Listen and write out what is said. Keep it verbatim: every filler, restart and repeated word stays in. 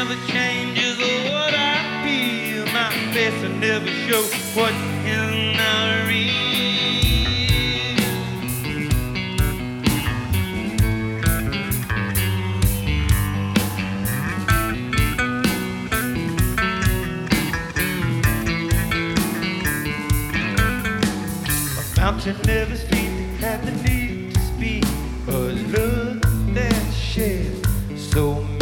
never changes what I feel. My face will never show what in the real. Mountain never speak, have the need to speak, but love that shared so